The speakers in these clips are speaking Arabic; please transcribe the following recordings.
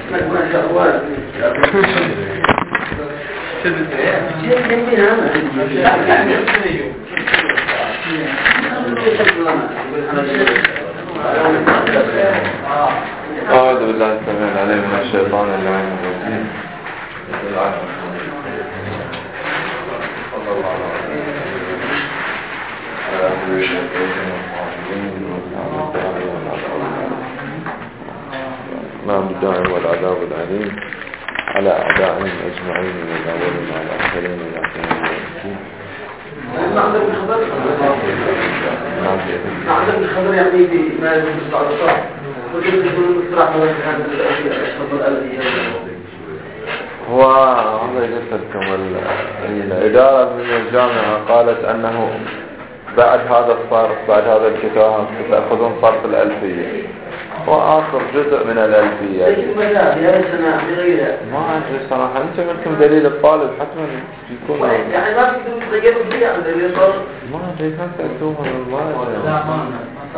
ما شاء الله. أعوذ بالله السميع العليم من الشيطان اللعين الرجيم. بسم الله الرحمن الرحيم. صلى الله عليه وسلم. ما بالداعي والعذاب العليم على أعدائهم أجمعين من الأولين على الآخرين إلى قيام الدين. نعذب الخبر يعني بما يجب الصلاة وجد يقول الاستراحة هذا هو هذا يذكركم الإدارة من الجامعة قالت أنه بعد هذا الصرف بعد هذا الكتاب تأخذون صرف الألفية وآخر جزء من الألفية. ما أدري صراحة. أنت منكم دليل الطالب حتما يكون يعني ما تقدروا تغيروا فيه عن دليل الطالب. ما أدري كان سألتوها من الله. لا ما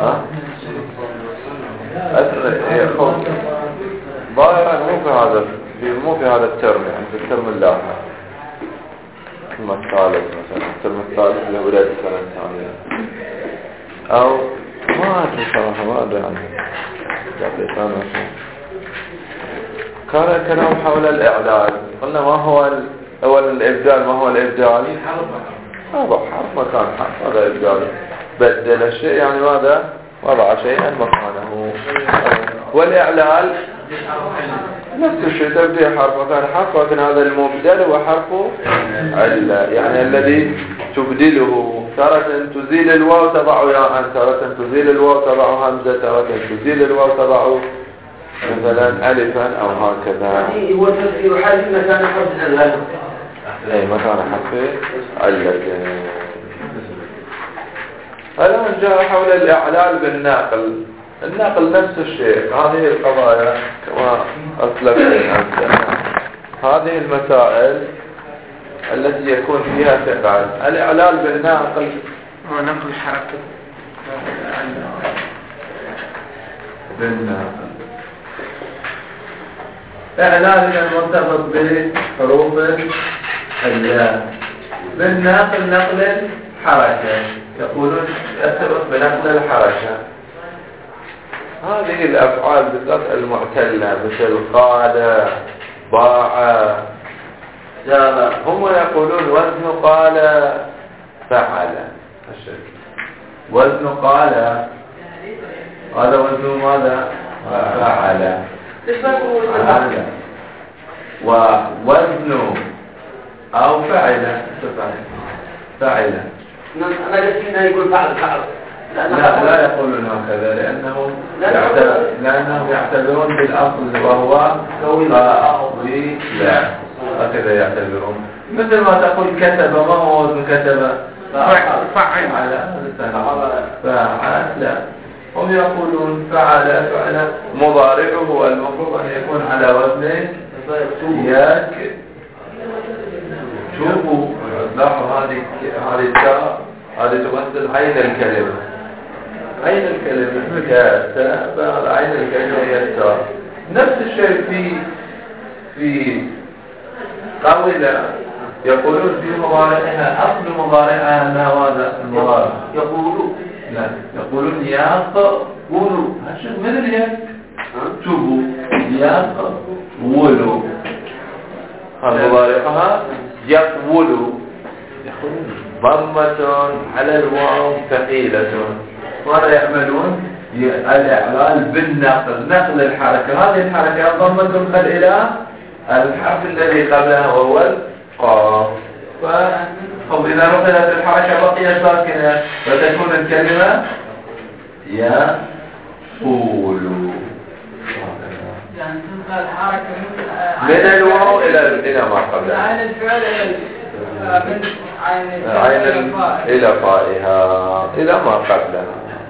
ضايع مو في هذا الترم يعني في الترم اللاحق الترم الثالث مثلا الترم الثالث اللي بداية السنة الثانية أو ما أدري صراحة ما أدري عنه. كان الكلام حول الإعداد. قلنا ما هو الإبدال ما هو الإبدال؟ هذا حرف مكان حرف هذا إبدال. بدل الشيء يعني ماذا؟ وضع شيئا مكانه. والإعلال نفس الشيء تبدي حرف مكان حرف لكن هذا المبدل هو حرف علة يعني الذي تبدله. تارة تزيل الواو تضع ياء تارة تزيل الواو تضع همزة تارة تزيل الواو تضع مثلا ألفا أو هكذا. هو تفسير حال مكان حرف علة. أي مكان حرف علة. الآن جاء حول الإعلال بالناقل. الناقل نفس الشيء. هذه القضايا كما أسلفنا هذه المسائل التي يكون فيها فعل. الإعلال بالناقل نقل حركة بالناقل إعلال مرتبط بحروف الياء. بالناقل نقل الحركة يقولون يرتبط بنقل الحركة. هذه الأفعال بالذات المعتلة مثل قال باع جاب هم يقولون وزن قال فعل. وزن قال هذا وزن ماذا؟ فعل. ووزن أو فعل أنا قلت إنه يقول فعل لا يقولون هكذا لأنهم يعتبرون بالأصل وهو قوي لا هكذا يعتبرون. مثل ما تقول كتب ما هو وزن كتب؟ فعل لا هم يقولون فعل مضارعه المفروض أن يكون على وزن ياك. شوفوا لاحظوا هذه التاء هذه تمثل عين الكلمة. عين الكلمة كتاب عين الكلمة هي التاء. نفس الشيء في قولة يقولون في مضارعها أصل مضارعها أنها ماذا؟ المضارع يقولون يقولوا مثل ياك شوفوا يقولوا مضارعها يقول ضمة على الواو ثقيلة. ماذا يعملون؟ الإعلال بالنقل نقل الحركة. هذه الحركة ضمة تنقل إلى الحرف الذي قبلها وهو القاف. إذا نقلت الحركة بقي ساكنة فتكون الكلمة يقول. يعني تنقل الحركة من الواو إلى ما قبلها. عين الفعل عين إلى فائها إلى ما قبلها.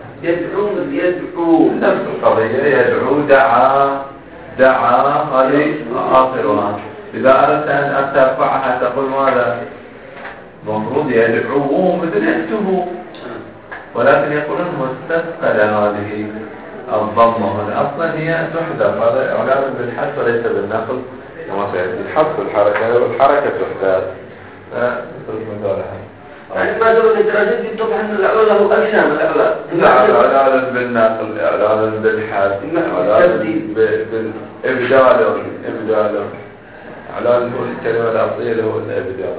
يدعو نفس القضية. يدعو دعا هذه آخرها. إذا أردت أن ترفعها تقول ماذا؟ مفروض يدعو مثل يكتبوا ولكن يقولون مستثقل هذه الضمة هنا أصلا هي تحذف، هذا إعلان بالحذف وليس بالنقل كما سيأتي. حذف الحركة والحركة تحذف. نترك مثالها. يعني ما دون الدرجات دي طبعا الأعلى له أجسام الأعلى. نعم، إعلان بالنقل، إعلان بالحذف، إعلان بالإبدال، إعلان الكلمة الأصلية هو الإبدال.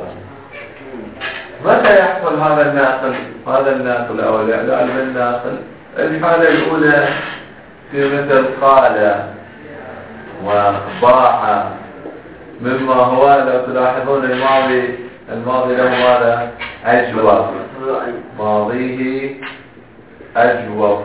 متى يحصل هذا الناقل؟ هذا الناقل أو الإعلان بالناقل الحالة الأولى في مثل قال وضاع، مما هو لو تلاحظون الماضي له ماذا؟ أجوف، ماضيه أجوف،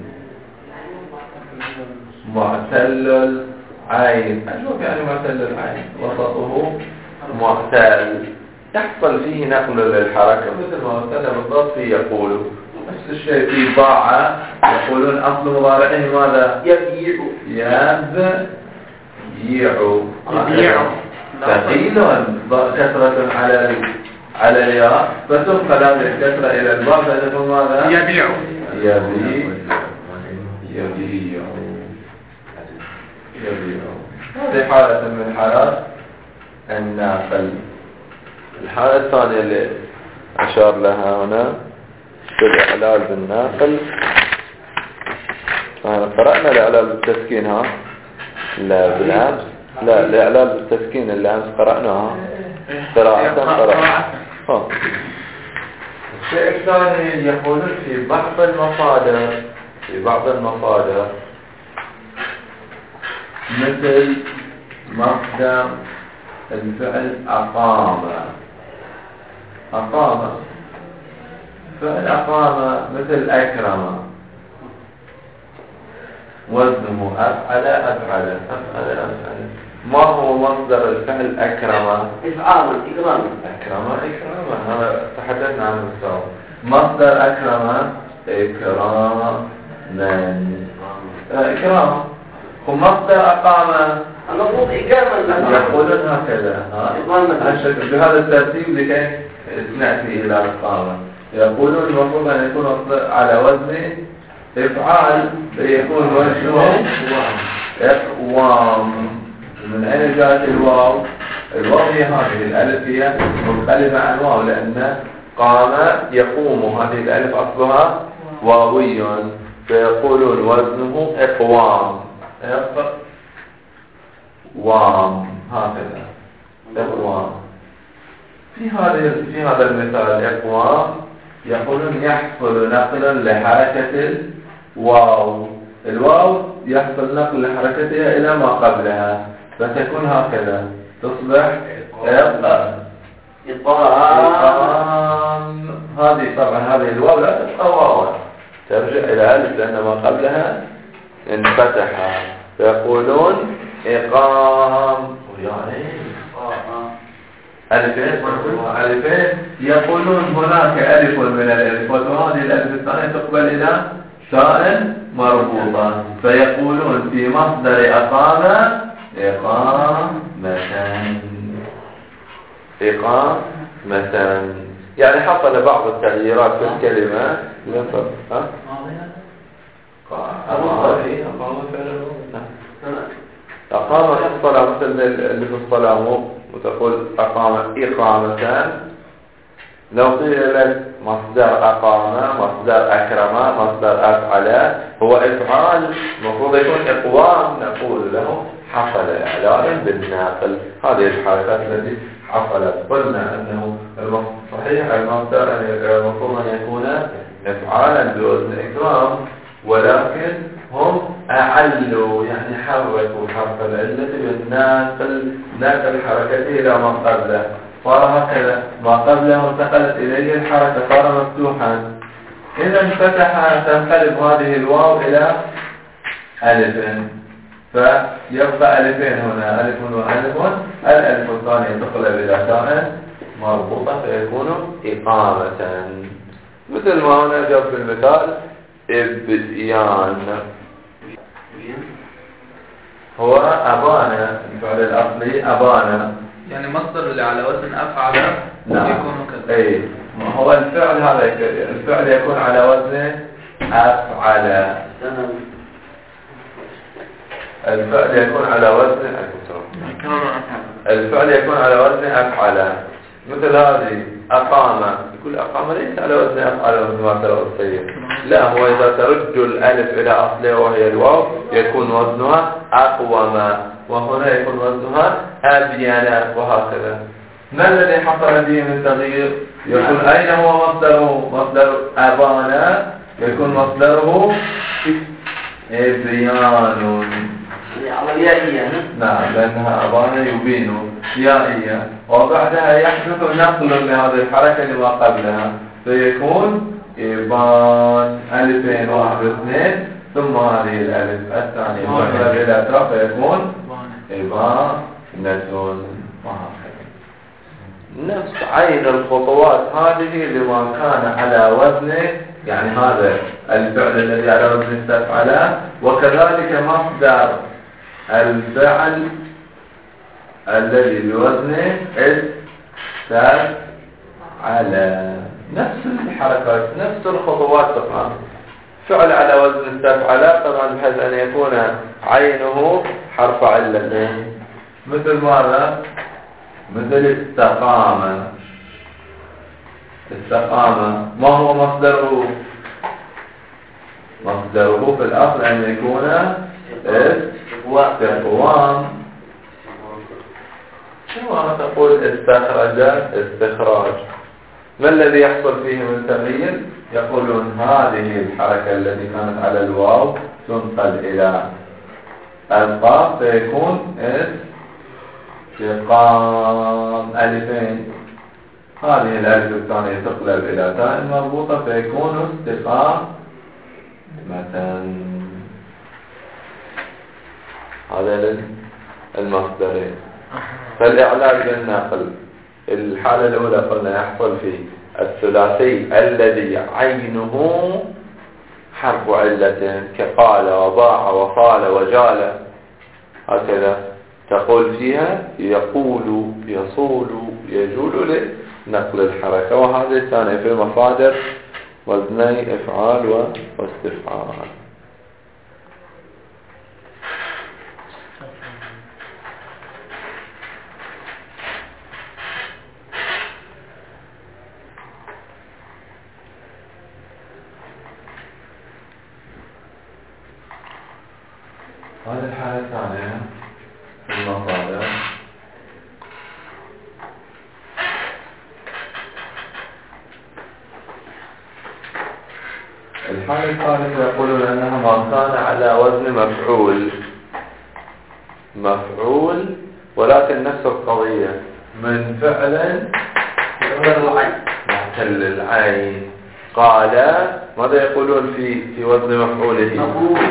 معتل العين، أجوف يعني معتل العين، وسطه معتل. يحصل فيه نقل للحركة مثل ما مثل بالضبط في يقول. نفس الشيء في ضاع، يقولون أصل مضارعه ماذا؟ يبيع، ثقيل كثرة على الياء، فتنقل هذه الكثرة إلى الباء فتكون ماذا؟ يبيع. هذه حالة من حالات الناقل. الحالة الثانية اللي أشار لها هنا الإعلال بالناقل. قرأنا الإعلال بالتسكين ها؟ لا بالأمس، لا الإعلال بالتسكين اللي أمس قرأناها قراءة. الشيء الثاني يقولون في بعض المصادر مثل مصدر الفعل أقام، فعل أقام مثل أكرم، وزنه أفعل. ما هو مصدر الفعل أكرم؟ إكراما. هذا تحدثنا عنه السابق. مصدر أكرم إكراما. ومصدر أقام المفروض إقامة. يقولون هكذا بهذا الترتيب لكي نأتي إلى القامة. يقولون المفروض أن يكون على وزن إفعال، ليكون وزنه إقوام. من أين جاءت الواو؟ الواو هي هذه الألف، هي مختلفة عن واو، لأن قام يقوم، هذه الألف أصلها واوي، فيقولون وزنه إقوام. هكذا إقوام. في هذا المثال إقوام يقولون يحصل نقلا لحركة الواو يحصل نقل لحركتها إلى ما قبلها، فتكون هكذا، تصبح إقام. هذه طبعا هذه الواو لا تبقى واو، ترجع إلى ألف لأن ما قبلها انفتح، فيقولون إقام. يعني ألفين يقولون هناك ألف من الألف، وهذه الألف الثانية تقبل إلى تاء مربوطة، فيقولون في مصدر أقام إقامة. يعني حصل بعض التغييرات في الكلمة. أقام الصلاة مثل اللي في الصلاة، وتقول أقام إقامة. لو قيل لك مصدر أقام، مصدر أكرم، مصدر أفعل، هو إفعال، المفروض يكون إقوام، نقول له حصل إعلان بالناقل. هذه الحركات التي حصلت. قلنا أنه صحيح المصدر المفروض أن يكون إفعالا بوزن إكرام، ولكن هم أعلوا، يعني حركوا حرف العلة بالناقل، ناقل حركته إلى ما قبله، صار هكذا، ما قبله انتقلت إليه الحركة، صار مفتوحا. إذا انفتح تنقلب هذه الواو إلى ألف، فيبقى ألفين هنا، ألف وألف. الألف الثانية تقلب إلى تاء مربوطة فيكون إقامة، مثل ما هنا جاء في المثال إبيان. هو أبانا، الفعل الأصلي أبانا، يعني مصدر اللي على وزن أفعل يكون كذا. أي هو الفعل هذا الفعل يكون على وزن أفعل. الفعل يكون على وزن الفعل يكون على وزن أفعل. مثل هذه أقام، يقول أقام ليس على وزن أفعل مثل ما ترى السيد، لا، هو إذا ترد الألف إلى أصلها وهي الواو يكون وزنها أقوم، وهنا يكون وزنها أبين، وهكذا. ما الذي حصل فيه من تغيير؟ يقول أين هو مصدره؟ مصدر أبانا يكون مصدره إبيان، يائية. نعم، لأنها أبانا يبين يائية، وبعدها يحدث نقل لهذه الحركة لما قبلها فيكون إبان ألفين واحد واثنين ثم هذه الألف الثانية مقلب إلى تاء فيكون إبانة، وهكذا. نفس عين الخطوات هذه لما كان على وزنه، يعني هذا الفعل الذي على وزن استفعل، وكذلك مصدر الفعل الذي بوزنه استفعل. نفس الحركات نفس الخطوات طبعا. فعل على وزن استفعل طبعا بحيث أن يكون عينه حرف علة، مثل ماذا؟ مثل استقام. استقام ما هو مصدره؟ مصدره في الأصل أن يكون استقوام. كما تقول استخرج استخراج. ما الذي يحصل فيه من تغيير؟ يقولون هذه الحركة التي كانت على الواو تنقل إلى القاف فيكون استقام ألفين، هذه الألف الثانية تقلب إلى تاء مربوطة فيكون استقامة. هذا المصدرين. فالإعلال بالنقل الحالة الأولى قلنا يحصل في الثلاثي الذي عينه حرف علة كقال وباع وقال وجال، هكذا تقول فيها يقول يصول يجول لنقل الحركة. وهذه الثانية في مصادر وزني إفعال واستفعال. هذه الحالة الثانية في المصادر. الحالة الثالثة يقولون أنها ما كان على وزن مفعول ولكن نفس القضية من فعل محتل العين. قال ماذا يقولون في وزن مفعوله؟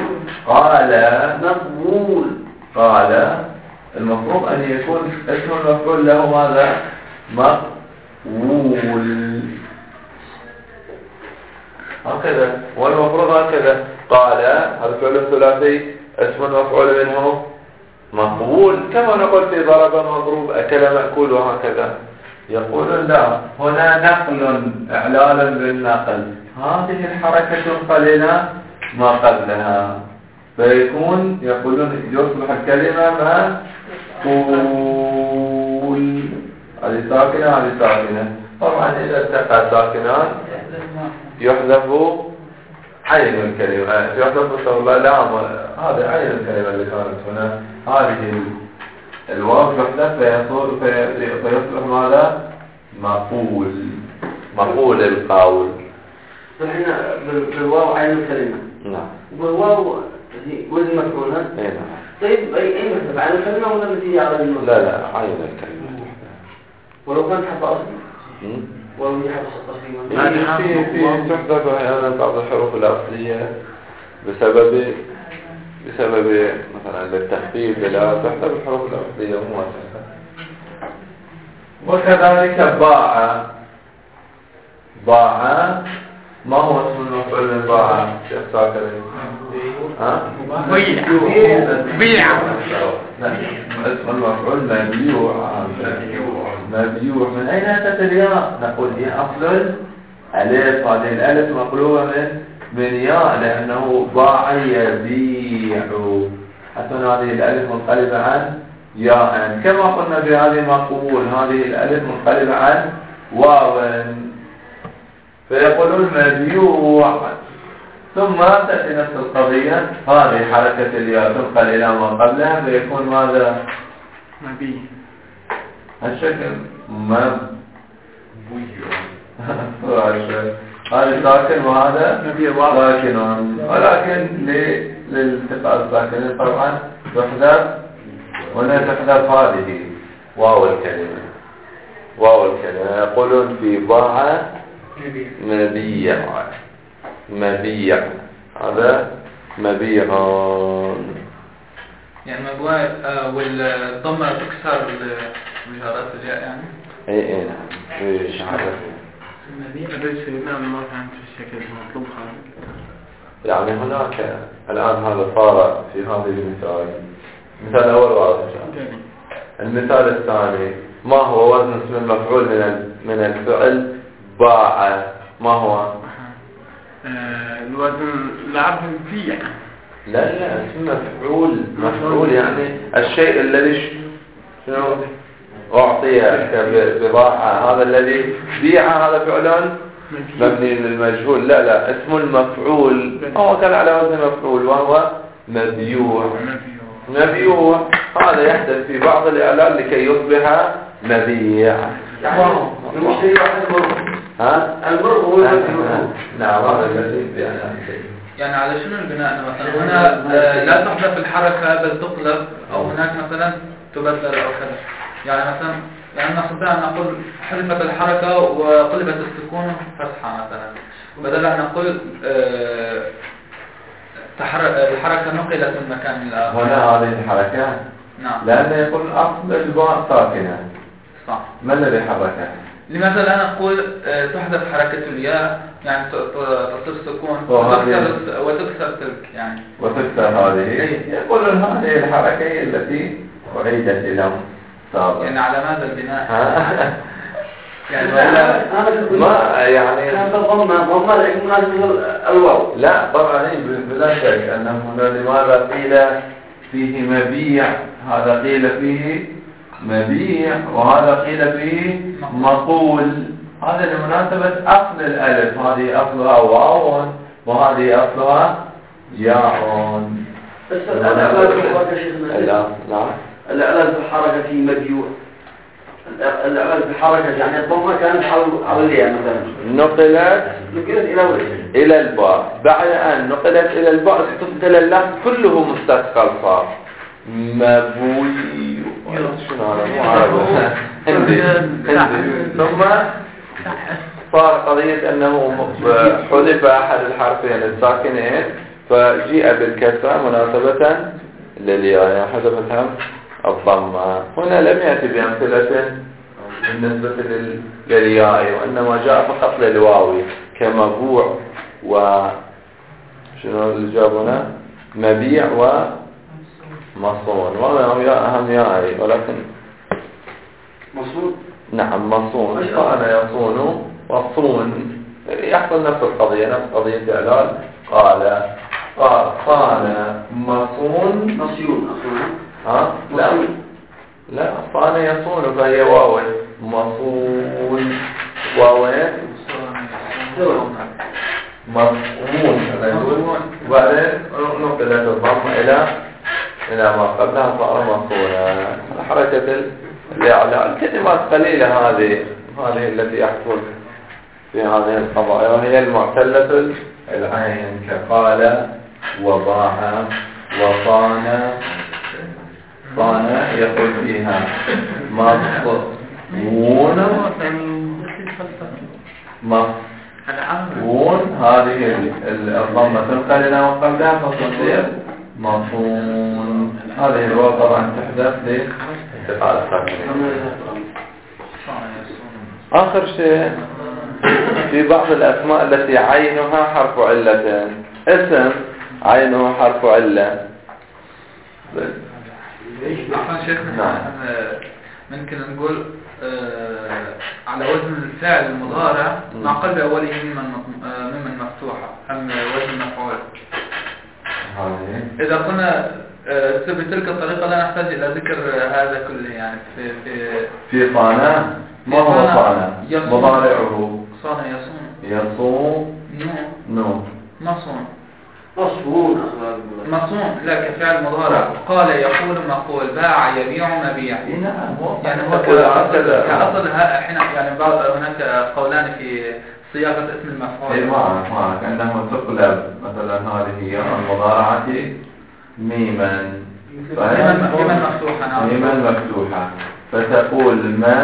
قال المفروض أن يكون اسم المفعول له ماذا؟ مقبول، هكذا. والمفروض هكذا. قال هذا فعل ثلاثي اسم المفعول منه مقبول، كما نقول في ضرب مضروب أكل مأكول، وهكذا. يقولون لا، هنا نقل إعلالا بالنقل، هذه الحركة تنقل إلى ما قبلها فيكون يقولون يصبح الكلمة مقبول. هذه ساكنة هذه ساكنة. طبعا إذا التقى ساكنان يحذف عين الكلمة، يحذف لام، هذا عين الكلمة اللي كانت هنا، هذه الواو يحذف فيصبح ماذا؟ مقول القول. فحين بالواو عين الكلمة. نعم. والواو وزن مفعولها. نعم. طيب أي مثل عين الكلمة ولا التي على المصدر؟ لا عين الكلمة. ولو كانت حرف أصلي؟ ولو هي حرف أصلي في تحذف أحيانا بعض الحروف الأصلية بسبب مثلا للتخفيف، لا تحذف الحروف الأصلية ومواسفة. وكذلك باع ما هو اسم المفعول من باع؟ شيخ ساكرين. بيع. اسم المفعول مبيوع. من أين أتت الياء؟ نقول هي أصل الألف، هذه الألف مقلوبة من ياء، لأنه باع يبيع، حتكون هذه الألف منقلبة عن ياء، كما قلنا في هذه مقبول هذه الألف منقلبة عن واو، فيقولون مبيوع. ثم تأتي نفس القضية، هذه حركة الياء تنقل إلى ما قبلها فيكون ماذا؟ مبيع. الشكل هذا ساكن وهذا ساكن، ولكن للالتقاء الساكنين طبعا تحذف، هنا تحذف هذه واو الكلمة. يقولون في باع مبيع، هذا مبيعان. يعني مبيع والضمة تكسر بجارات الياء يعني. اي نعم. ايش عرفت؟ المبيع ليس ما كانت في الشكل المطلوب خالص. يعني هناك الآن هذا صار في هذه المثال الأول واضح. المثال الثاني ما هو وزن اسم المفعول من الفعل باع؟ ما هو؟ الوزن لعب فيه. لا اسم مفعول يعني الشيء الذي شنو أعطي بضاعة، هذا الذي بيع هذا فعل مبني للمجهول. لا اسم المفعول هو كان على وزن مفعول وهو مبيوع. هذا يحدث في بعض الإعلان لكي يصبح مبيع. المشتري واحد المرء هو نعم هذا الذي يعني على شنو البناء؟ مثلا هنا لا تحذف الحركة بل تقلب، أو هناك مثلا تبدل أو كذا. يعني مثلا نستطيع أن نقول حذفت الحركة وقلبت السكون فتحة مثلا، بدل أن نقول الحركة نقلت من مكان إلى آخر. هنا هذه الحركة نعم، لأنه يقول أصل الباء ساكنة. صح. ما الذي حركه؟ لماذا لا نقول تحذف حركة الياء يعني تصير سكون وتكسر تلك يعني وتكسر هذه؟ يقولون هذه الحركة هي التي أعيدت لهم سابقا. يعني على ماذا البناء؟ يعني ما يعني الواو. لا طبعا بلا شك أنه هنا لماذا قيل فيه مبيع، هذا قيل فيه مبيع وهذا قيل فيه مقول. هذا لمناسبة أصل الألف، هذه أصلها واو وهذه أصلها ياء. بس الإعلان بالحركة في مبيوع، الإعلان بالحركة يعني الضمة كانت على الياء مثلا نقلت إلى الباء، بعد أن نقلت إلى الباء استثقل اللفظ كله مستثقل صار مبوي. شنو هذا مو عربي هندي. ثم صار قضية أنه حذف أحد الحرفين الساكنين فجيء بالكسرة مناسبة للياء، حذفتها الضمة. هنا لم يأتي بأمثلة بالنسبة للياء، وإنما جاء فقط للواو كمبوع شنو اللي جابنا مبيع ومصون، وهذا أهم ياء ولكن مصون. نعم مصون. كان يصون وصون، يحصل نفس القضية، نفس قضية إعلان. قال صان مصون مصيون لا صان يصون فهي واو مصون واوين مصون، وبعدين نقلت الضمة إلى ما قبلها صار مصونا. حركة الإعلان كلمات قليلة هذه التي يحصل في هذه القضايا، وهي المعتلة العين كقال وضاع وصان. صان يقول فيها مصون هذه الضمة تنقل إلى قبلها فتصير مصون. هذه الواو طبعا تحدث لاتقاء الساكنين. آخر شيء في بعض الأسماء التي عينها حرف علة، اسم عينه حرف علة. عفوا شيخنا، ممكن نقول على وزن الفعل المضارع مع قلب أوله ممن مفتوحة أم وزن مفعول. إذا قلنا بتلك الطريقة لا نحتاج إلى ذكر هذا كله يعني في صانع ما هو صانع مضارعه صانع يصوم يصوم نو مصون مصون لا كفعل مضارع قال يقول مقول باع يبيع مبيع يعني هو كأصل حين يعني هناك قولان في صياغة اسم المفعول. اي معك عندما تقلب مثلا هذه هي المضارعة ميما مفتوحة ميما مفتوحة فتقول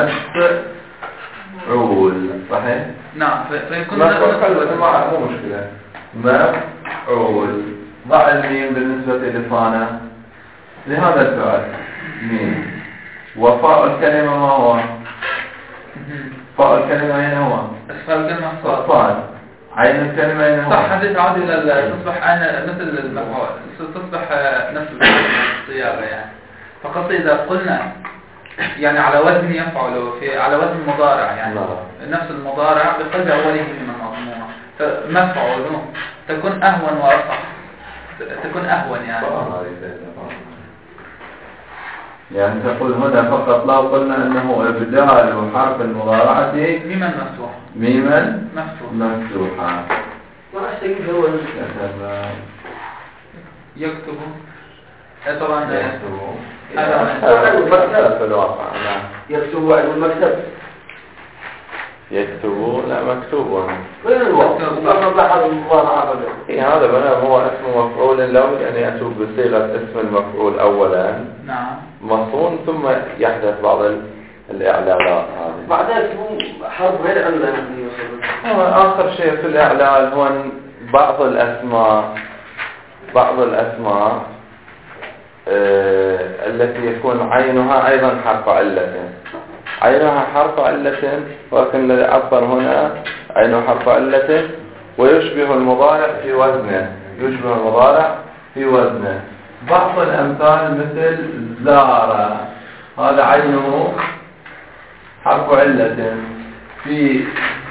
مفعول صحيح؟ نعم فيكون مفعول مو مشكلة مفعول ضع الميم بالنسبة لصانع لهذا الفعل ميم وفاء الكلمة ما هو؟ فاء الكلمة أين هو؟ فاء الكلمة صاد عين الكلمة أين هو؟ صح هذه تعود إلى تصبح مثل المفعول تصبح نفس الصياغة يعني فقط إذا قلنا يعني على وزن يفعل على وزن مضارع يعني نفس المضارع بقلب أوله من المضمومة فمفعول تكون أهون وأصح تكون أهون يعني تقول هنا فقط لو قلنا أنه إبدال حرف المضارعة ميما مفتوحة يكتب طبعا يكتب عن المكتب يكتب لا مكتوب غير الوقت هذا بنا هو اسم مفعول له يعني يأتوا بصيغة اسم المفعول أولا نعم مصون ثم يحدث بعض الإعلالات هذه بعدها يكون حرف غير علة آخر شيء في الإعلال هو بعض الأسماء التي يكون عينها أيضا حرف علة عينها حرف علة ولكن الذي عبر هنا عينه حرف علة ويشبه المضارع في وزنه بعض الأمثال مثل زار هذا عينه حرف علة في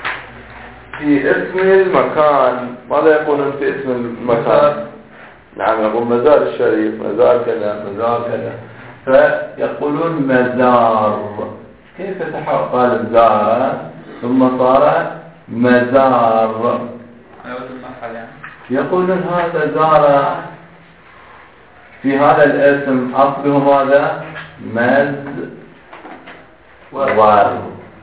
اسم المكان. ماذا يقولون في اسم المكان؟ نعم يقول مزار الشريف مزار كذا فيقولون مزار. كيف قال زار ثم صار مزار؟ يقولون هذا زار في هذا الاسم أصله ماذا؟ مزور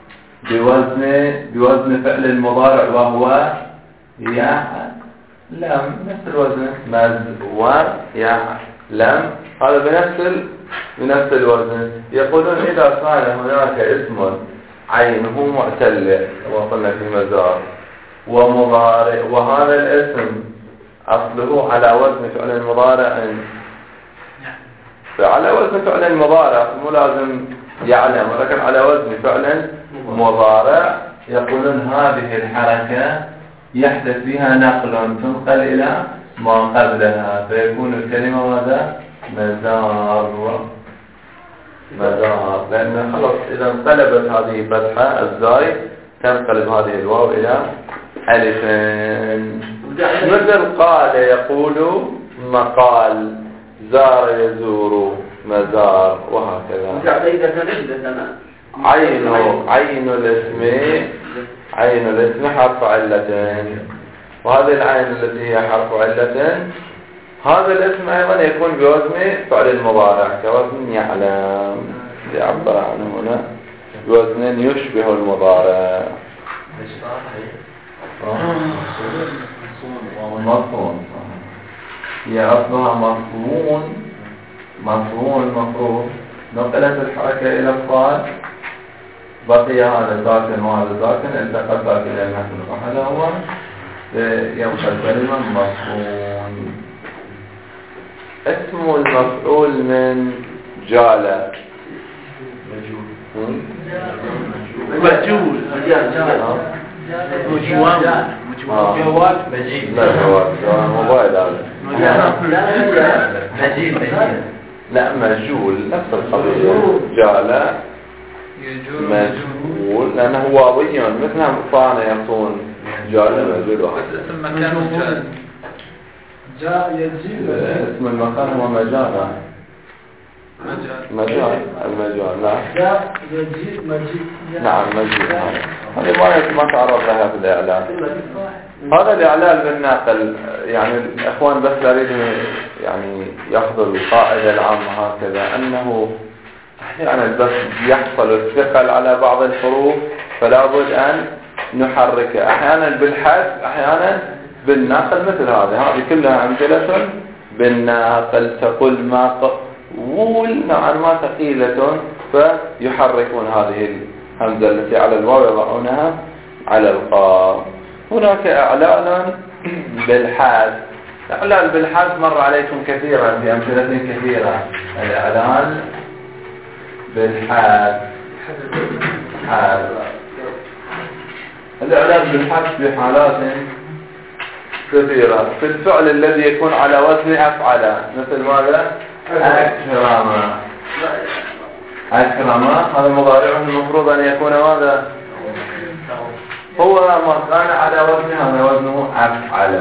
بوزن فعل المضارع وهو يعلم نفس الوزن مزور يعلم هذا بنفس الوزن. يقولون إذا كان هناك اسم عينه معتل وقلنا في مزار ومضارع وهذا الاسم أصله على وزن فعل المضارع فعلى وزن فعل المضارع مو لازم يعلم ولكن على وزن فعل مضارع يقولون هذه الحركة يحدث فيها نقل تنقل إلى ما قبلها فيكون الكلمة ماذا؟ مزار لأن خلص إذا انقلبت هذه فتحة الزاي تنقلب هذه الواو إلى ألفين مثل قال يقول مقال زار يزور مزار وهكذا. عين الاسم حرف علة وهذه العين التي هي حرف علة هذا الاسم أيضا يكون بوزن فعل المضارع كوزن يعلم يعبر عنه هنا بوزن يشبه المضارع مصون هي أصلها مفروض نقلت الحركة إلى الصاد بقي هذا ساكن وهذا ساكن التقى ساكنين نحن هذا هو يبقى الكلمة مصون. اسم المفعول من جالة مجول جواد لا جواد موبايل هذا لا مجول نفس القضية جالة مجهول لأنه واوي مثل صانع يصون جالة مجهول اسم مكان جاء يجيء اسم المكان هو مجال. مجال المجال لا جاء يجيء مجيء. نعم مجيء. هذه ما تعرض لها في الإعلان. هذا الإعلان بالناقل يعني الإخوان بس يريدون يعني يأخذوا القاعدة العامة هكذا أنه أحيانا بس يحصل الثقل على بعض الحروف فلا بد أن نحركه أحيانا بالحذف أحيانا بالناقل مثل هذه كلها أمثلة بالناقل. تقول ما قول نوعا ما ثقيلة فيحركون هذه الهمزة التي على الواو يضعونها على القاف. هناك إعلان بالحذف. الإعلان بالحذف مر عليكم كثيرا في أمثلة كثيرة. الإعلان بالحذف الإعلان بالحذف في حالات كثيرة. في الفعل الذي يكون على وزن أفعل مثل ماذا؟ أكرم هذا مضارعه المفروض أن يكون ماذا؟ هو ما كان على وزن هذا وزنه أفعل.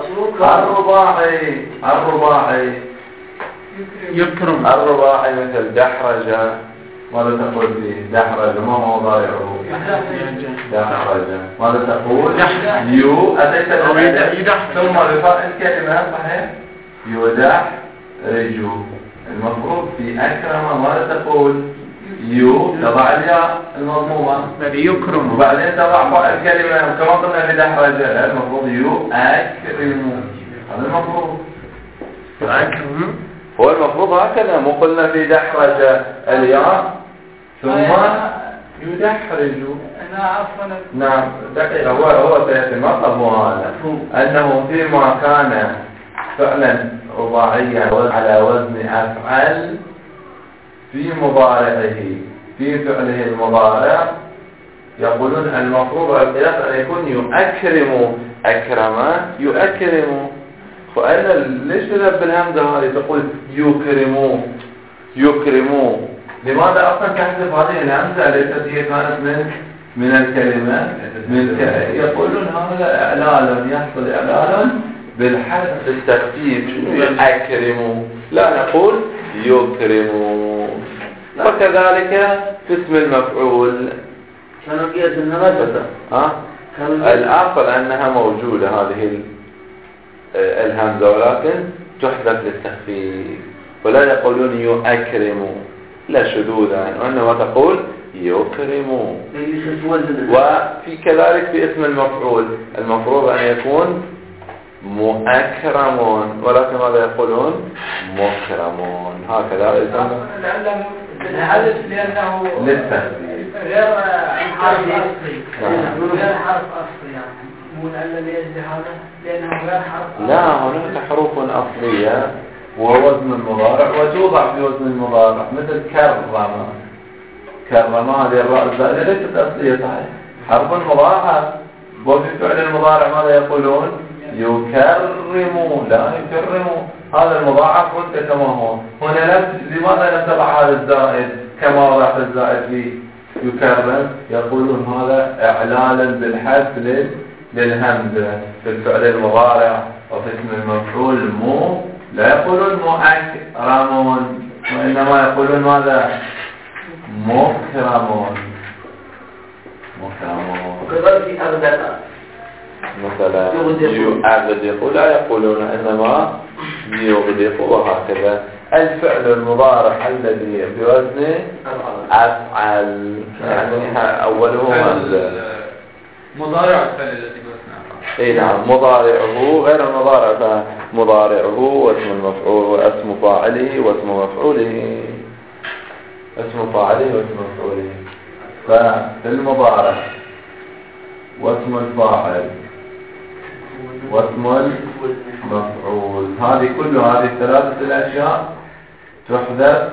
الرباعي يكرم. الرباعي مثل دحرج. ماذا تقول فيه؟ دحرج ما هو مضارعه؟ دحرج. ماذا تقول؟ يو أتيت ثم بفاء الكلمة صحيح؟ يدحرج. المفروض في أكرم ماذا تقول؟ يو تضع الياء المضمومة يكرم وبعدين تضع فاء الكلمة كما قلنا في دحرج. المفروض يو أكرم. هذا المفروض هو المفروض هكذا. مو قلنا في دحرج الياء ثم يدحرج. نعم دقيقة. هو سيأتي المطلب هو هذا أنه فيما كان فعلا رباعيا على وزن أفعل في مضارعه في فعله المضارع يقولون المفروض القياس أن يكون يؤكرم. أكرم يؤكرم. فأنا ليش تذهب بالهمزة هذه تقول يكرموا لماذا أصلا تحذف هذه الهمزة ليست هي كانت من الكلمة يقولون هذا إعلال يحصل إعلال بالحذف التخفيف. يؤكرموا لا نقول يكرموا. وكذلك في اسم المفعول كانوا قياس النماذج الأصل أنها موجودة هذه الهمزة ولكن تحذف للتخفيف ولا يقولون يؤكرموا لا شذوذا وإنما تقول يكرموا. وفي كذلك في اسم المفعول المفروض أن يكون مؤكرمون ولكن ماذا يقولون مكرمون. هكذا يسمى الحذف لأنه للتخفيف غير حرف أصلي. غير حرف أصلي يعني مو العلة لأجل هذا لأنه غير حرف. لا هناك حروف أصلية ووزن المضارع وتوضع في وزن المضارع مثل كرم هذه الراء الزائدة ليست أصلية صحيح حرف مضاعف. وفي فعل المضارع ماذا يقولون يكرموا لا يكرموا. هذا المضاعف قلت كما هو هنا لماذا لم تضع هذا الزائد كما وضعت الزائد في يكرم؟ يقولون هذا إعلالا بالحذف للهمزة في الفعل المضارع. وفي اسم المفعول مو لا يقولون مؤكرمون وإنما يقولون ماذا مكرمون. وكذلك أغدقاء مثلا يؤغدق لا يقولون إنما يغدق. وهكذا الفعل المضارع الذي بوزن أفعل يعني أوله مضارع الفعل الذي بوزن أفعل. اي نعم مضارعه غير المضارع فمضارعه واسم المفعول واسم فاعله واسم مفعوله. اسم فاعله واسم مفعوله. ففي المضارع واسم الفاعل واسم المفعول كل هذه الثلاثة الأشياء تحذف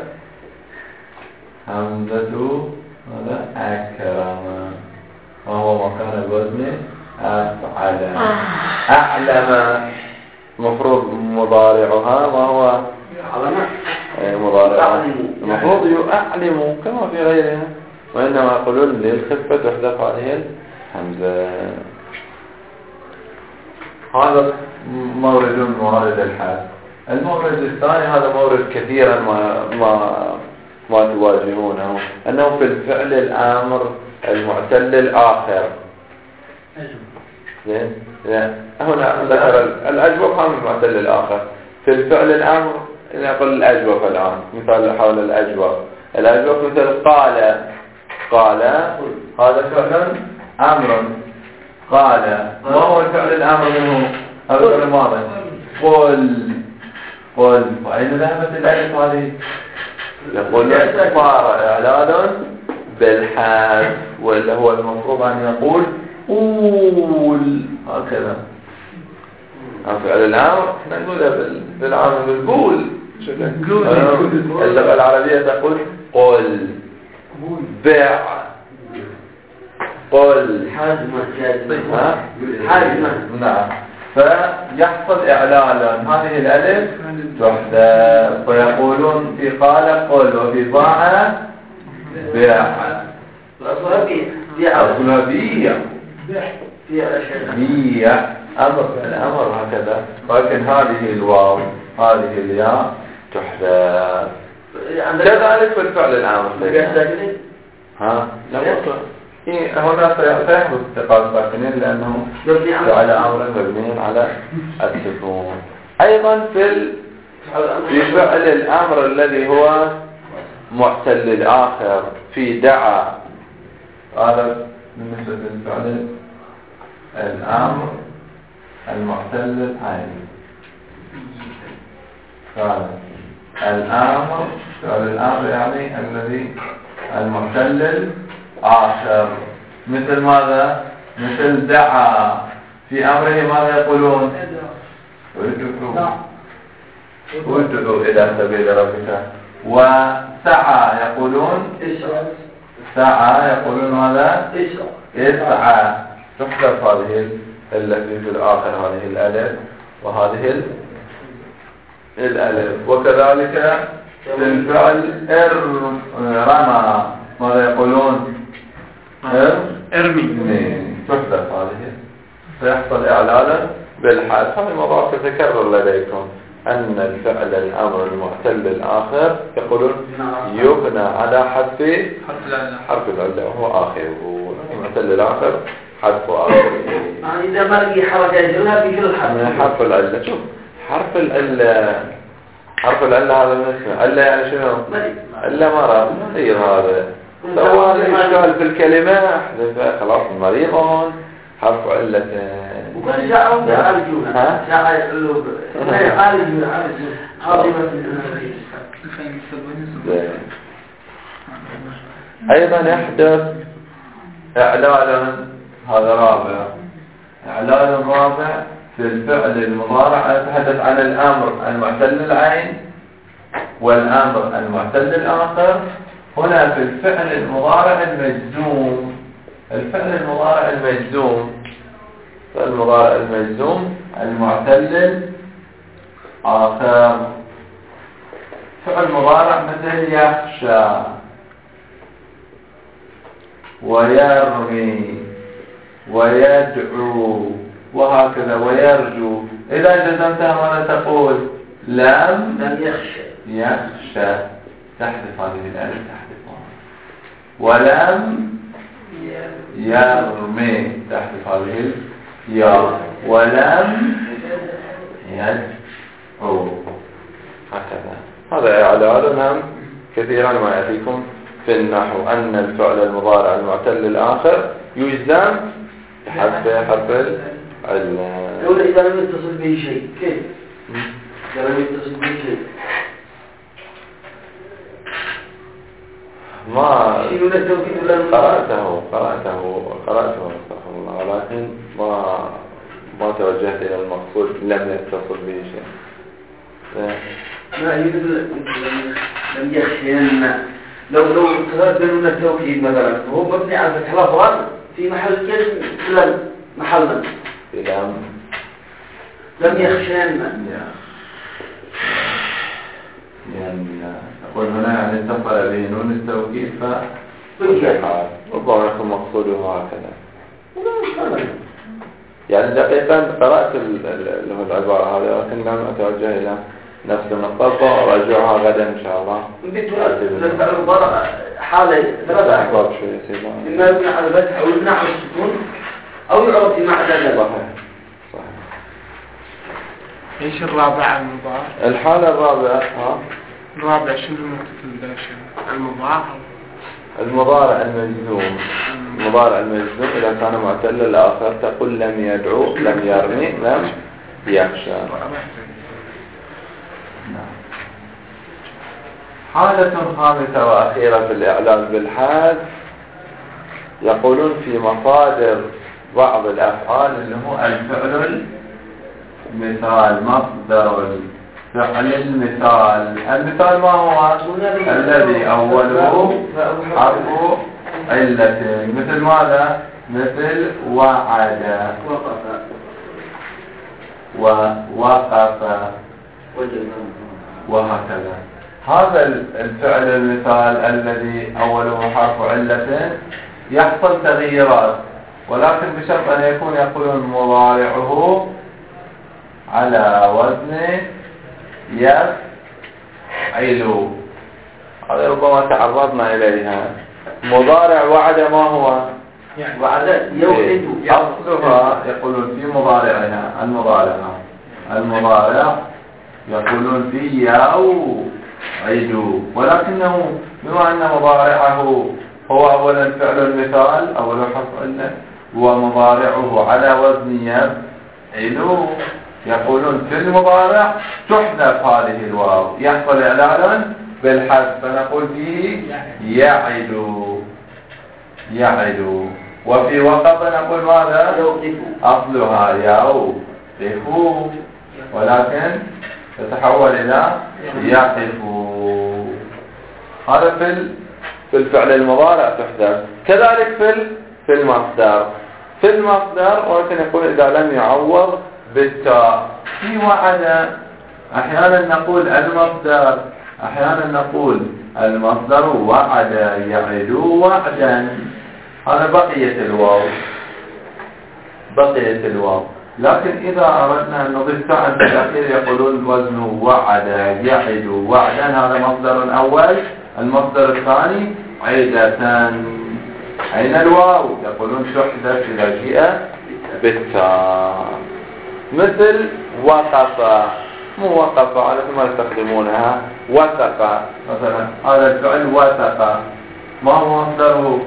همزة هذا أكرم وهو مكان الوزن أفعل. أعلم مفروض مضارعها وهو مضارعها المفروض يعلم كما في غيرها وإنما يقولون للخفة تحذف هذه الهمزة. هذا مورد من موارد الحال. المورد الثاني هذا مورد كثيرا ما تواجهونه، أنه في الفعل الآمر المعتل الآخر. هنا ذكر الأجوف هم المعتل الآخر في الفعل الآمر. نقول الأجوف الآن مثال حول الأجوف مثل قال هذا فعل أمر. قال ما هو الفعل الأمر منه؟ الفعل الماضي قل وأين ذهبت الألف هذه؟ يقول صار إعلان بالحذف، ولا هو المفروض أن يقول قول هكذا. فعل الأمر احنا نقولها بالعامل بالقول. اللغة العربية تقول قل بع قل حازمة. نعم. فيحصل إعلان هذه الألف تحذف، ويقولون في قال قل وفي ضاع بيع. أصلها بيع أمر الأمر هكذا، ولكن هذه الواو هذه الياء تحذف. كذلك في الفعل الأمر. هنا سيحدث اتقاء ساكنين لأنه فعل أمر مبني على السكون. أيضا في فعل الأمر الذي هو معتل الآخر في دعا، هذا بالنسبة للفعل الأمر المعتل العين. فعل الأمر يعني الذي المعتل الآخر، مثل ماذا؟ مثل دعا في أمره ماذا يقولون؟ ادعوا إلى سبيل ربك. وسعى يقولون ماذا؟ اسعى. تحذف هذه التي في الآخر هذه الألف وهذه الألف. وكذلك في الفعل رمى ماذا يقولون؟ ارمي. تحذف هذه، فيحصل إعلانا بالحذف. هذه الموضوع تتكرر لديكم أن الفعل الأمر المعتل الآخر يقولون يبنى على حذف حرف العلة وهو آخره. المعتل الآخر حرف آخر. إذا ما لقي حركة يجرها في كل حرف. حرف العلة. شوف حرف العلة هذا من اسمه علة يعني شنو؟ علة مرض مريض. هذا سواء الإشكال في الكلمة خلاص مريضون حرف علة. وكل شاء يعالجون لا يعالجون عاصمة أيضا يحدث إعلان. هذا رابع. إعلان رابع في الفعل المضارع. أتحدث عن الأمر المعتل العين والأمر المعتل الآخر. هنا في الفعل المضارع المجزوم. الفعل المضارع المجزوم المعتل الآخر. فعل مضارع مثل يخشى ويرمي ويدعو وهكذا ويرجو. إذا جزمتها ماذا تقول؟ لم يخشى. تحذف هذه الألف تحذفها. ولم يرمي. تحذف هذه الياء. ولم يدعو. هكذا. هذا إعلان كثيرا ما يأتيكم في النحو أن الفعل المضارع المعتل الآخر يجزم بحذف حرف العلة. لولا إذا لم يتصل به شيء كيف؟ إذا لم يتصل به شيء ما قرأته استغفر الله، ولكن ما توجهت إلى المقصود لم يتصل به شيء. ما يقول لم يخشين. لو ترددوا التوكيد مثلا هو مبني على فتح الأفضل في محل جزم محلا لم يخشين. أقول هنا يعني اتصل به نون التوكيد ربما يكون مقصوده هكذا. يعني دقيقا قرأت العبارة هذه لكن لم أتوجه إلى نفس النقطة وأرجعها غدا إن شاء الله. الفعل المضارع حالة ثلاثة أحوال إما يبنى على الفتح أو يبنى على السكون أو يعرف في معنى ذلك. صحيح. ايش الرابع المضارع؟ الحالة الرابعة الرابع شنو نقطة المضارع؟ المضارع المجزوم. المضارع المجزوم إذا كان معتل الآخر تقول لم يدعو، لم يرمي، لم يخشى. حالة خامسة وأخيرة في الإعلان بالحذف، يقولون في مصادر بعض الأفعال اللي هو الفعل المثال، مصدر الفعل المثال. المثال ما هو؟ الذي أوله حرف علة، مثل ماذا؟ مثل وعد، ووقف، وهكذا. هذا الفعل المثال الذي أوله حرف علة يحصل تغييرات، ولكن بشرط أن يكون يقولون مضارعه على وزن يفعل. هذا ربما تعرضنا إليها. مضارع وعد ما هو؟ وعد يوعد. أصلها يقولون في مضارعها المضارع يقولون في يوعد، ولكنه بما أن مضارعه هو أولا فعل المثال أولا حرف علة ومضارعه على وزن يفعل، يقولون في المضارع تحذف هذه الواو، يحصل إعلانا بالحذف، فنقول فيه يعد. وفي وقف نقول ماذا؟ أصلها يوقف، ولكن تتحول إلى يقف. هذا في الفعل المضارع تحذف. كذلك في المصدر. في المصدر ولكن يقول إذا لم يعوض بالتاء. في وعد أحيانا نقول المصدر، أحيانا نقول المصدر وعد يعد وعدا. هذا بقية الواو. لكن إذا أردنا أن نضيف تاء في الأخير يقولون وزن وعد يعد وعدا. هذا مصدر أول. المصدر الثاني عيدة. أين الواو؟ يقولون تحذف إذا جاء بالتاء. مثل وقف، مو وقف على ما يستخدمونها، وثق مثلا. هذا الفعل وثق، ما هو مصدره؟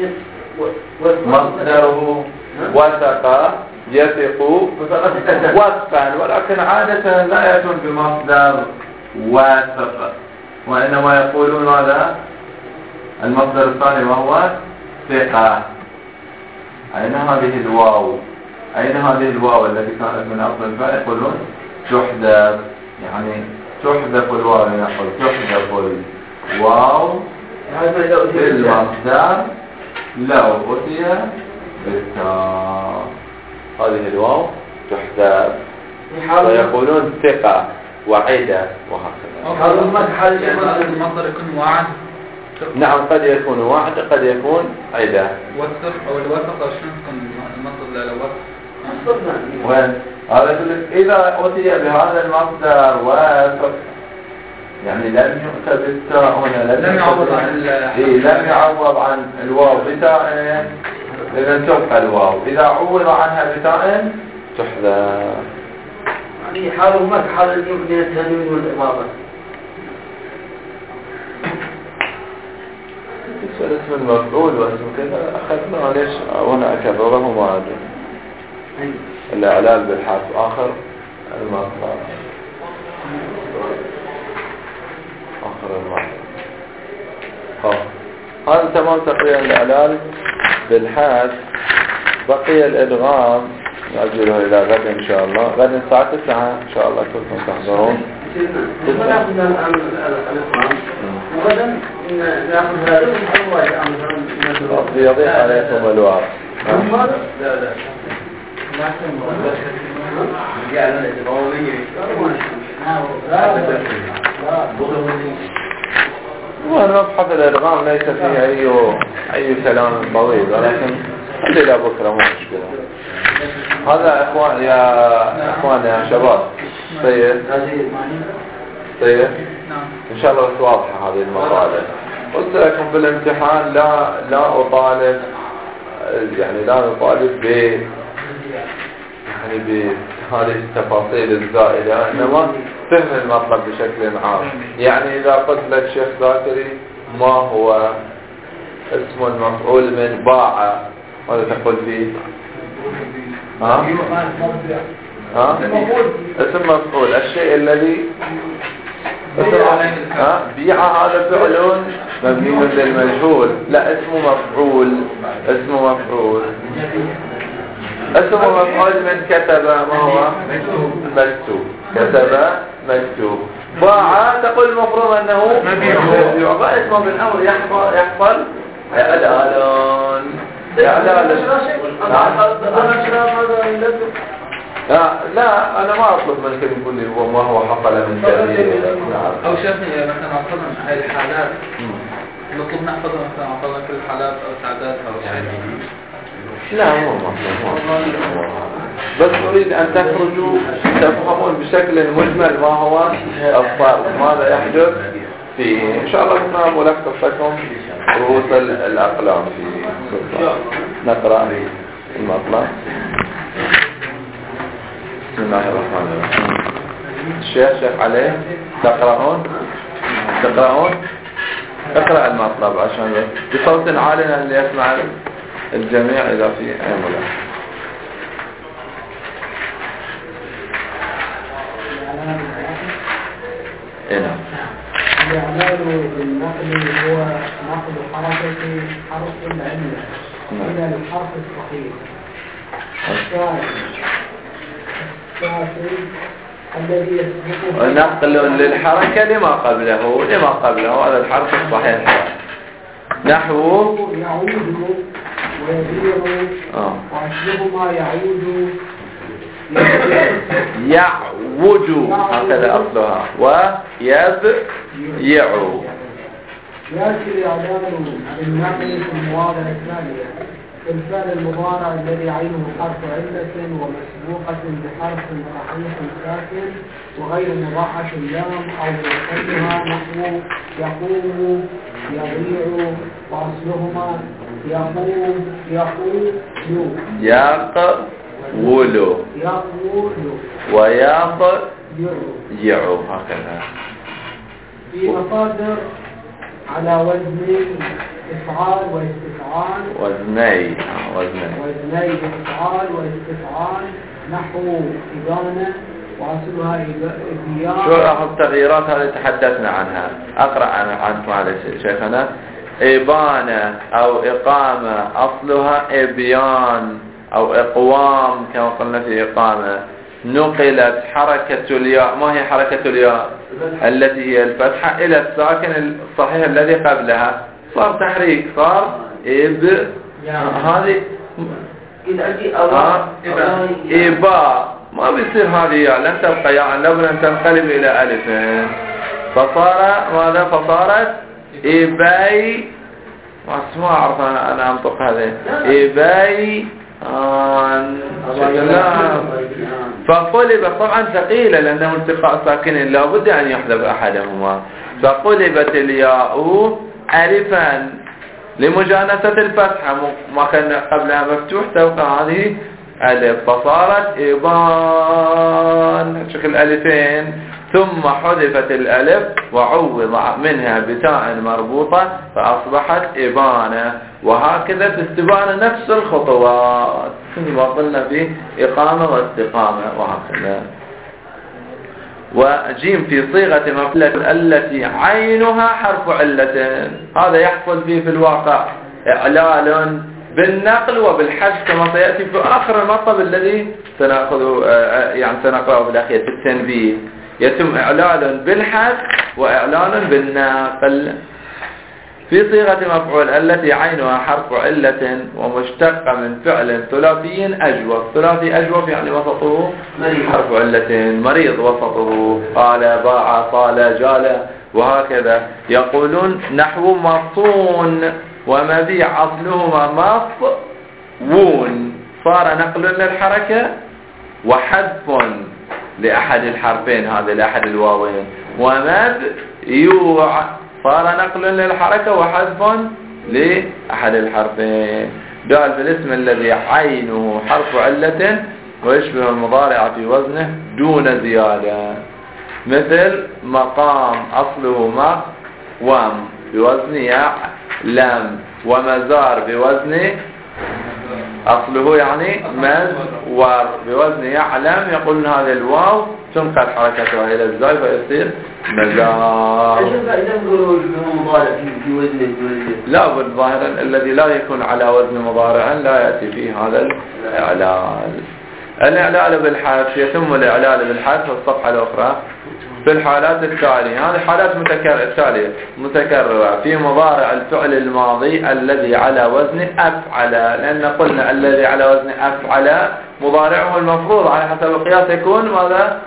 مصدره وثق يثق وثقا، ولكن عادة لا يكون بمصدر وثق، وإنما يقولون هذا المصدر الثاني وهو ثقة. أين هذه الواو؟ أين هذه الواو التي كانت من أصل الفعل؟ يقولون تحذف، يعني تحذف الواو. نقول تحذف الواو في المصدر لو أتي بالتاء. هذه الواو تحذف، ويقولون ثقة وعدة وهكذا. هذا المصدر يكون وعد. نعم، قد يكون وعد قد يكون عدة. وثق أو الوثق شنو تكون المصدر للوثق؟ وين؟ هذا يقول لك إذا أتي بهذا المصدر وثق، يعني لم يؤتى بالتاء هنا، لم يعوض عن الواو بتاء، إذا تبقى الواو. إذا عوض عنها بتاء تحذف. يعني حال ما حال يمكن التنوين والإضافة. اسم المفعول واسم كذا أخذنا ليش هنا أكرره ما أدري. الإعلال بالحرف آخر المصدر هذا تمام تقريبا الإعلال بالحرف. بقي الإدغام نأجله إلى غد إن شاء الله. غد الساعة 9 إن شاء الله كلكم تحضرون. وغدا نأخذ هذا ربي يضيق عليكم الوعد. ومبحث الإدغام ليس فيه أي كلام طويل، ولكن خلي لا بكرة مو مشكلة. هذا اخوان يا شباب. طيب ان شاء الله واضحة هذه المقالة. قلت لكم بالامتحان لا اطالب، يعني لا نطالب يعني بهذه التفاصيل الزائدة، انما فهم المطلب بشكل عام. يعني اذا قلت لك شيخ ذاكري ما هو اسم المفعول من باع، ماذا تقول فيه؟ اسم مفعول الشيء الذي بيع، هذا فعل مبني للمجهول. لا، اسم مفعول. اسم مفعول من كتب، ما هو مكتوب. كتب مكتوب. باع تقول المفروض انه مبيع. اسمه بالامر يحصل اعلان. لا انا ما اطلب منك تقول لي ما هو حصل من تأثير. او شافني مثلا اعطنا هاي الحالات نطلب نحفظها، مثلا اعطنا كل الحالات او سعداتها يعني. لا مو مطلوب، بس أريد أن تفهمون بشكل مجمل ما هو الصرف، ماذا يحدث فيه. إن شاء الله كنا ملخص لكم رؤوس الأقلام في نقرأ المطلب. بسم الله الرحمن الرحيم. الشيخ عليه تقرأون اقرأ المطلب عشان بصوت عالي ليسمع الجميع إذا في أي ملاحظة. الإعلان بالنقل هو نقل حركة حرف العلة إلى الحرف الصحيح. الثالث الذي يسبقه نقل للحركة لما قبله هذا الحرف الصحيح. نحو يعود ويبيع وأصلهما يعود هكذا أصلها ويبيع. يأتي الإعلان بالنقل في المواضع التالية: في الفعل المضارع الذي عينه حرف علة ومسبوقة بحرف صحيح ساكن وغير مضاعف لام أو مرتبها، نحو يقوم يبيع وأصلهما يقول ويضيع هكذا. في مصادر على وزن إفعال واستفعال، وزني إفعال واستفعال، نحو إبانة وأصلها إبيان. شو التغييرات هذه تحدثنا عنها؟ أقرأ عنكم على شيخنا. إبانة أو إقامة أصلها إبيان أو إقوام كما قلنا في إقامة. نقلت حركة الياء، ما هي حركة الياء؟ التي هي الفتحة إلى الساكن الصحيح الذي قبلها، صار تحريك، صار هذه إباء. ما بيصير هذه ياء، لن تبقى ياء، لابد أن تنقلب إلى ألف، فصارت إباي. ما أعرف أنا أنطق هذا إباي. فقلبت طبعا ثقيلة لأنه التقاء ساكنين لابد أن يحذف أحدهما، فقلبت الياء ألفا لمجانسة الفتحة، ما كان قبلها مفتوح توقع هذه ألف، فصارت إبان شكل ألفين، ثم حذفت الألف وعوض منها بتاء مربوطة فأصبحت إبانة. وهكذا تستبان نفس الخطوات كما قلنا في إقامة واستقامة وهكذا. وجيم في صيغة مفعول التي عينها حرف علة، هذا يحصل فيه في الواقع إعلال بالنقل وبالحذف كما سيأتي في آخر المطلب الذي سنقرأه بالأخير في التنبيه. يتم إعلان بالحذف وإعلان بالنقل. في صيغة مفعول التي عينها حرف علة ومشتقة من فعل ثلاثي أجوف. ثلاثي أجوف يعني وسطه حرف علة، مريض وسطه، قال باع قال جال وهكذا. يقولون نحو مصون ومبيع أصلهما مص وون صار نقل للحركة وحذف لأحد الحرفين هذا لأحد الواوين. ومبيوع صار نقل للحركة وحذف لأحد الحرفين. قال في الاسم الذي عينه حرف علة ويشبه المضارع في وزنه دون زيادة، مثل مقام أصله مقوم بوزن يعلم، ومزار بوزن أصله يعني مزور بوزن يعلم. يقولون هذا الواو تنقل حركتها إلى الزاي فيصير مزار. إذا نقولوا مضارع في وزن لا بد ظاهرا الذي لا يكون على وزن مضارع لا يأتي فيه هذا الإعلال. الإعلال بالحذف يتم الإعلال بالحذف في الصفحة الأخرى في الحالات التالية. هذه حالات متكررة في مضارع الفعل الماضي الذي على وزن أفعل، لأن قلنا الذي على وزن أفعل مضارعه المفروض على حسب القياس يكون ماذا؟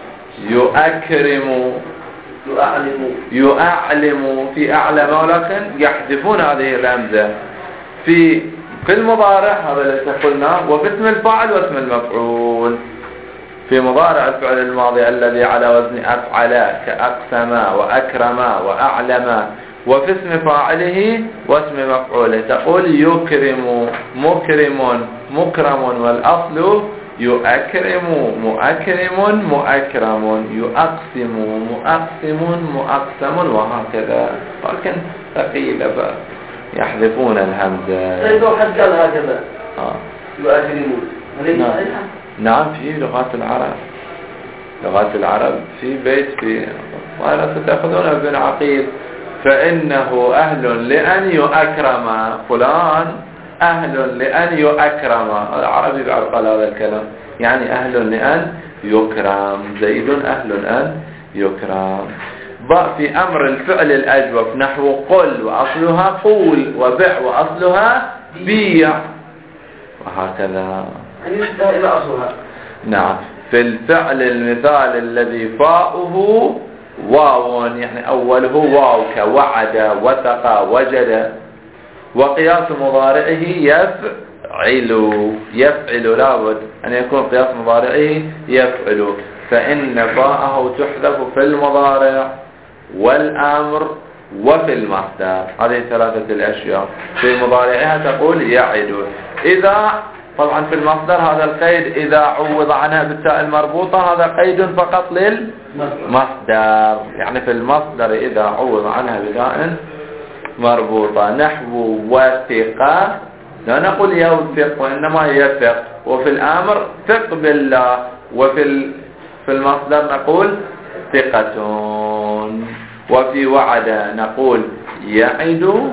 يؤعلم في أعلم، ولكن يحذفون هذه الهمزة في المضارع هذا الذي قلناه، وفي اسم الفاعل واسم المفعول. في مضارع الفعل الماضي الذي على وزن أفعل كأقسم وأكرم وأعلم، وفي اسم فاعله واسم مفعوله تقول يكرم مكرم مكرم، والأصل يؤكرم مؤكرم مؤكرم، يؤقسم مؤقسم مؤقسم، وهكذا. لكن ثقيلة يحذفون الهمزة. طيب لو حد قال هكذا يؤكرمون نعم في لغات العرب في بيت في وأنا ستأخذون ابن عقيل فإنه أهل لأن يؤكرم، فلان أهل لأن يؤكرم. العربي بعد قال هذا الكلام، يعني أهل لأن يكرم، زيد أهل أن يكرم. في أمر الفعل الأجوف نحو قل وأصلها قول، وبع وأصلها بيع، وهكذا. يعني إلى أصلها. نعم. في الفعل المثال الذي فاؤه واو، يعني أوله واو كوعد وثق وجد، وقياس مضارعه يفعل لابد أن يكون قياس مضارعه يفعل، فإن فاءه تحذف في المضارع والأمر وفي المصدر. هذه ثلاثة الأشياء. في مضارعها تقول يعد. إذا طبعا في المصدر هذا القيد إذا عوض عنها بالتاء المربوطة هذا قيد فقط للمصدر، يعني في المصدر إذا عوض عنها بتاء مربوطة نحو وثق لا نقول يوثق وإنما يثق. وفي الأمر ثق بالله، وفي المصدر نقول ثقة. وفي وعد نقول يعد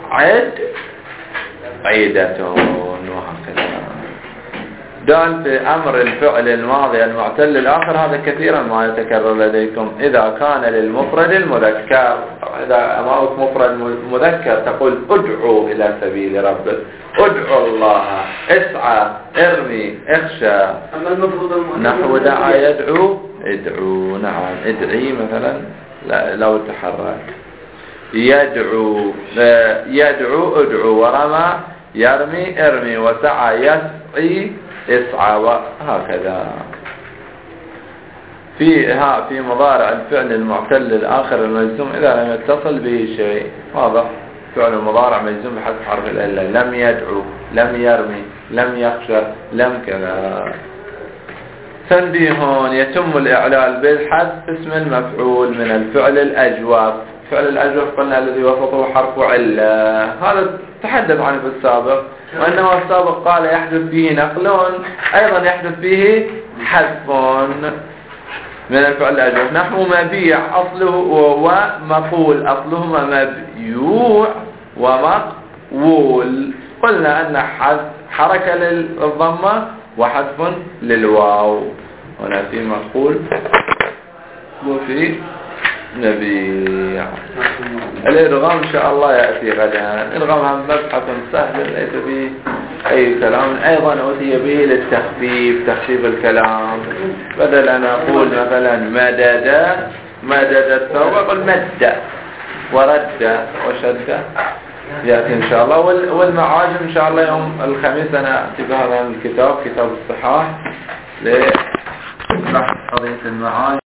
عيدة، وهكذا. دال في أمر الفعل الماضي المعتل الآخر هذا كثيرا ما يتكرر لديكم. إذا كان للمفرد المذكر، إذا أمامك مفرد مذكر تقول ادعو إلى سبيل ربك، ادعو الله، اسعى، ارمي، اخشى. أما المفروض نحو دعا يدعو ادعو. نعم. ادعي مثلا لو تحرك. يدعو ادعو، ورمى يرمي ارمي، وسعى يسعي اسعى، وهكذا. في مضارع الفعل المعتل الآخر المجزوم إذا لم يتصل به شيء، واضح. فعل المضارع مجزوم بحذف حرف العلة، لم يدعو، لم يرمي، لم يخشى، لم كذا. تنبيه: يتم الإعلال بالحذف اسم المفعول من الفعل الأجوف. الفعل الأجوف قلنا الذي وسطه حرف علة، هذا تحدث عنه في السابق، وإنما السابق قال يحدث فيه نقل، أيضا يحدث فيه حذف من الفعل الأجوف. نحو مبيع أصله ومقول، أصلهما مبيوع ومقول. قلنا أن حركة للضمة وحذف للواو. هنا في مقول وفي نبيع. الإدغام إن شاء الله يأتي غدا. الإدغام مبحث سهل ليس فيه أي كلام، أيضا أتي به للتخفيف، تخفيف الكلام. بدل أن أقول مثلا مدد الثوب أقول مد ورد وشد، يأتي إن شاء الله. والمعاجم إن شاء الله يوم الخميس أنا أتي بهذا الكتاب، كتاب الصحاح لبحث قضية المعاجم.